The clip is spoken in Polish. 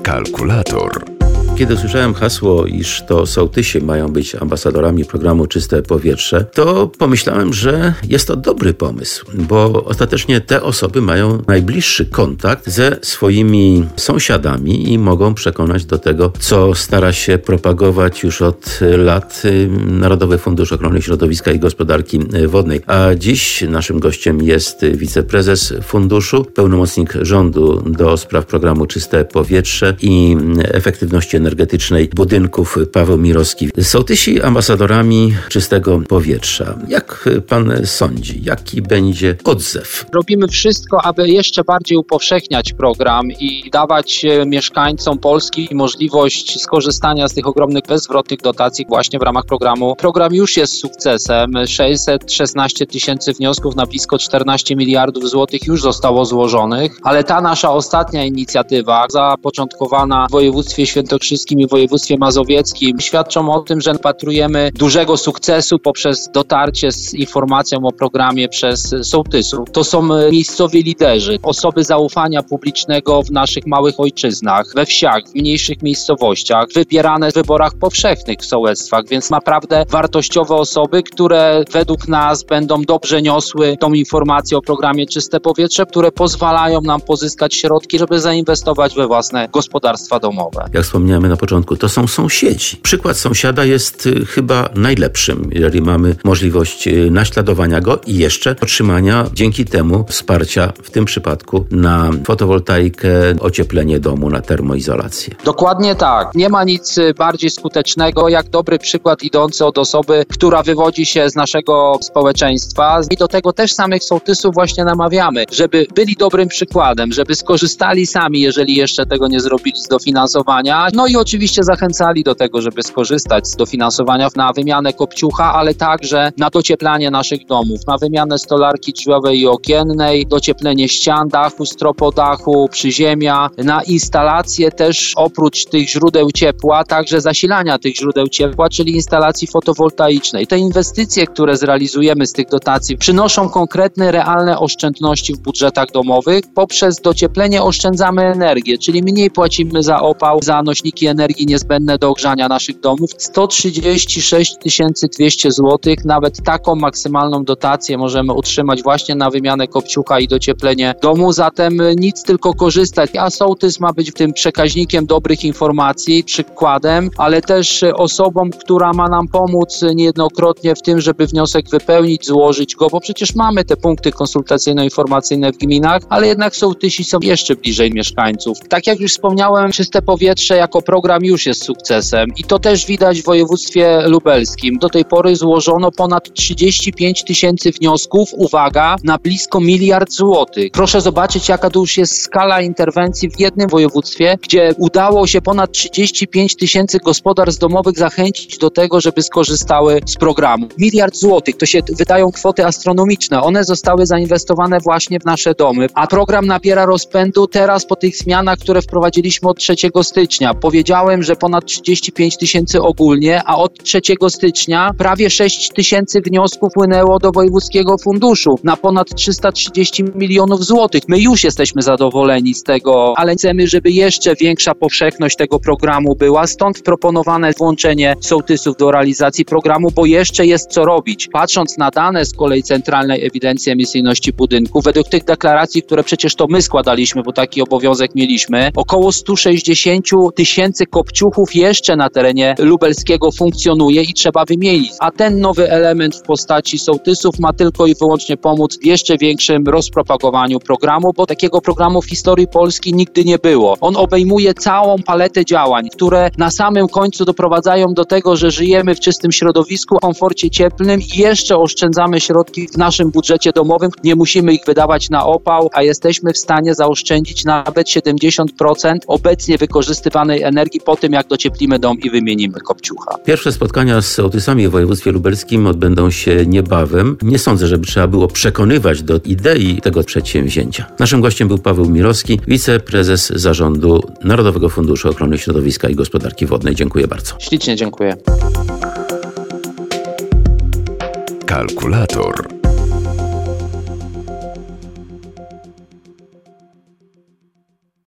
Kalkulator. Kiedy słyszałem hasło, iż to sołtysi mają być ambasadorami programu Czyste Powietrze, to pomyślałem, że jest to dobry pomysł, bo ostatecznie te osoby mają najbliższy kontakt ze swoimi sąsiadami i mogą przekonać do tego, co stara się propagować już od lat Narodowy Fundusz Ochrony Środowiska i Gospodarki Wodnej. A dziś naszym gościem jest wiceprezes funduszu, pełnomocnik rządu do spraw programu Czyste Powietrze i efektywności energetycznej budynków Paweł Mirowski. Sołtysi ambasadorami czystego powietrza. Jak pan sądzi, jaki będzie odzew? Robimy wszystko, aby jeszcze bardziej upowszechniać program i dawać mieszkańcom Polski możliwość skorzystania z tych ogromnych bezzwrotnych dotacji właśnie w ramach programu. Program już jest sukcesem. 616 tysięcy wniosków na blisko 14 miliardów złotych już zostało złożonych, ale ta nasza ostatnia inicjatywa, zapoczątkowana w województwie świętokrzyskim i województwie mazowieckim, świadczą o tym, że patrujemy dużego sukcesu poprzez dotarcie z informacją o programie przez sołtysów. To są miejscowi liderzy, osoby zaufania publicznego w naszych małych ojczyznach, we wsiach, w mniejszych miejscowościach, wybierane w wyborach powszechnych w sołectwach, więc naprawdę wartościowe osoby, które według nas będą dobrze niosły tą informację o programie Czyste Powietrze, które pozwalają nam pozyskać środki, żeby zainwestować we własne gospodarstwa domowe. Jak wspomniałem na początku, to są sąsiedzi. Przykład sąsiada jest chyba najlepszym, jeżeli mamy możliwość naśladowania go i jeszcze otrzymania dzięki temu wsparcia, w tym przypadku na fotowoltaikę, ocieplenie domu, na termoizolację. Dokładnie tak. Nie ma nic bardziej skutecznego, jak dobry przykład idący od osoby, która wywodzi się z naszego społeczeństwa. I do tego też samych sołtysów właśnie namawiamy, żeby byli dobrym przykładem, żeby skorzystali sami, jeżeli jeszcze tego nie zrobili, z dofinansowania. No i oczywiście zachęcali do tego, żeby skorzystać z dofinansowania na wymianę kopciucha, ale także na docieplanie naszych domów, na wymianę stolarki drzwiowej i okiennej, docieplenie ścian, dachu, stropodachu, przyziemia, na instalację też oprócz tych źródeł ciepła, także zasilania tych źródeł ciepła, czyli instalacji fotowoltaicznej. Te inwestycje, które zrealizujemy z tych dotacji, przynoszą konkretne, realne oszczędności w budżetach domowych. Poprzez docieplenie oszczędzamy energię, czyli mniej płacimy za opał, za nośniki energii niezbędne do ogrzania naszych domów. 136 200 zł, nawet taką maksymalną dotację możemy utrzymać właśnie na wymianę kopciucha i docieplenie domu, zatem nic, tylko korzystać. A sołtys ma być tym przekaźnikiem dobrych informacji, przykładem, ale też osobą, która ma nam pomóc niejednokrotnie w tym, żeby wniosek wypełnić, złożyć go, bo przecież mamy te punkty konsultacyjno-informacyjne w gminach, ale jednak sołtysi są jeszcze bliżej mieszkańców. Tak jak już wspomniałem, Czyste Powietrze jako program już jest sukcesem i to też widać w województwie lubelskim. Do tej pory złożono ponad 35 tysięcy wniosków, uwaga, na blisko 1 miliard złotych. Proszę zobaczyć, jaka to już jest skala interwencji w jednym województwie, gdzie udało się ponad 35 tysięcy gospodarstw domowych zachęcić do tego, żeby skorzystały z programu. 1 miliard złotych, to się wydają kwoty astronomiczne. One zostały zainwestowane właśnie w nasze domy, a program nabiera rozpędu teraz po tych zmianach, które wprowadziliśmy od 3 stycznia. Powiedziałem, że ponad 35 tysięcy ogólnie, a od 3 stycznia prawie 6 tysięcy wniosków płynęło do wojewódzkiego funduszu na ponad 330 milionów złotych. My już jesteśmy zadowoleni z tego, ale chcemy, żeby jeszcze większa powszechność tego programu była. Stąd proponowane włączenie sołtysów do realizacji programu, bo jeszcze jest co robić. Patrząc na dane z kolei Centralnej Ewidencji Emisyjności Budynków, według tych deklaracji, które przecież to my składaliśmy, bo taki obowiązek mieliśmy, około 160 tysięcy kopciuchów jeszcze na terenie lubelskiego funkcjonuje i trzeba wymienić. A ten nowy element w postaci sołtysów ma tylko i wyłącznie pomóc w jeszcze większym rozpropagowaniu programu, bo takiego programu w historii Polski nigdy nie było. On obejmuje całą paletę działań, które na samym końcu doprowadzają do tego, że żyjemy w czystym środowisku, komforcie cieplnym i jeszcze oszczędzamy środki w naszym budżecie domowym. Nie musimy ich wydawać na opał, a jesteśmy w stanie zaoszczędzić nawet 70% obecnie wykorzystywanej energii po tym, jak docieplimy dom i wymienimy kopciucha. Pierwsze spotkania z sołtysami w województwie lubelskim odbędą się niebawem. Nie sądzę, żeby trzeba było przekonywać do idei tego przedsięwzięcia. Naszym gościem był Paweł Mirowski, wiceprezes zarządu Narodowego Funduszu Ochrony Środowiska i Gospodarki Wodnej. Dziękuję bardzo. Ślicznie dziękuję. Kalkulator.